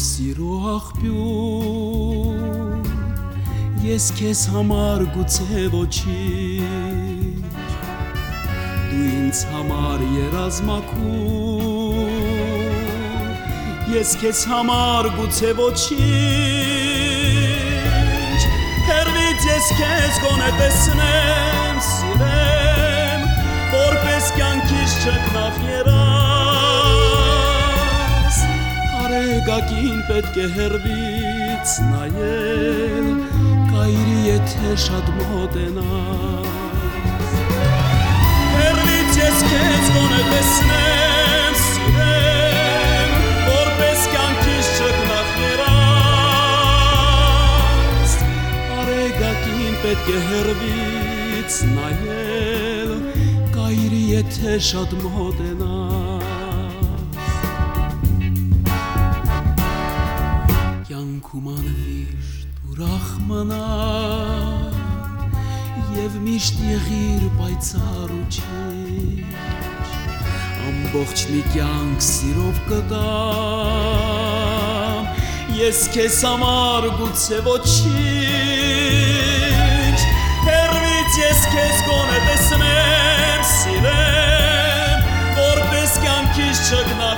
սիրո աղբյուր, ես քեզ համար գուցե ոչինչ, դու ինձ համար երազմաքուր, ես քեզ համար գուցե ոչինչ, հեռվից ես քեզ գոնե տեսնեմ, սիրեմ, որպես կյանքիս չքնավ երաս, արեգակին պետք է հեռվից նայել, կայրի եթե շատ մոտենաս, հեռվից ես քեզ գոնե տեսնեմ, սիրեմ, որպես կյանքիս չքնավ երաս, արեգակին պետք է հեռվից նայել, կայրի եթե շատ մոտենաս, կյանքում անվիշտ ուրախ մնար և միշտ եղիր պայծառ ու չեջ, ամբողջ մի կյանք սիրով կտամ, ես քեզ համար գուցե ոչինչ, հեռվից ես քեզ գոնե տեսնեմ, սիրեմ, որպես կյանքիս չքնախ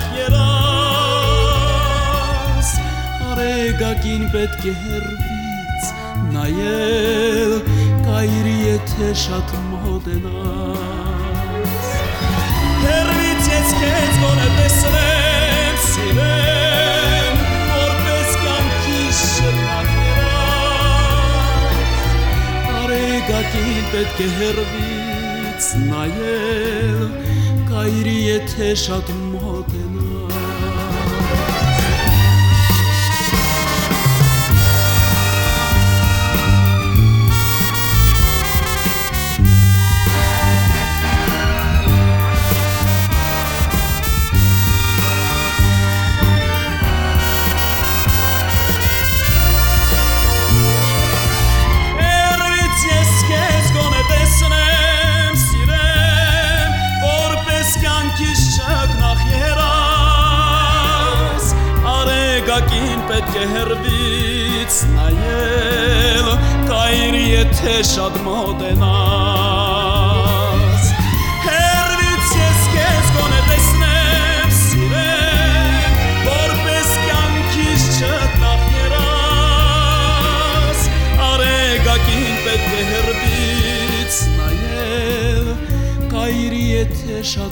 երաս, արեգակին պետք է հեռվից նայել, կայրի եթե շատ մոտենաս, հեռվից ես քեզ գոնե տեսնեմ, սիրեմ, որպես կյանքիս չքնախ երաս, արեգակին պետք է հեռվից նայել, կայրի եթե շատ մոտենաս, արեգակին պետք է հեռվից նայել, կայրի եթե շատ մոտենաս, հեռվից ես քեզ գոնե տեսնեմ, սիրեմ, որպես կյանքիս չքնախ երաս, արեգակին պետք է հեռվից նայել, կայրի եթե շատ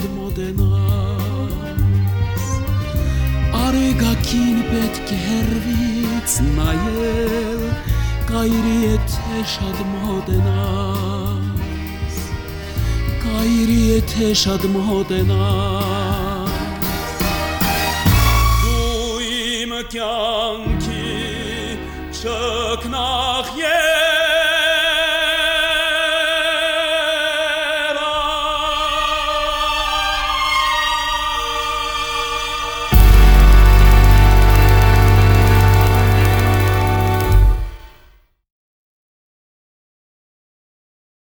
մոտենաս, արեգակին պետք է հեռվից նայել, կայրի եթե շատ մոտենաս, կայրի եթե շատ մոտենաս, դու իմ կյանքի չքնախ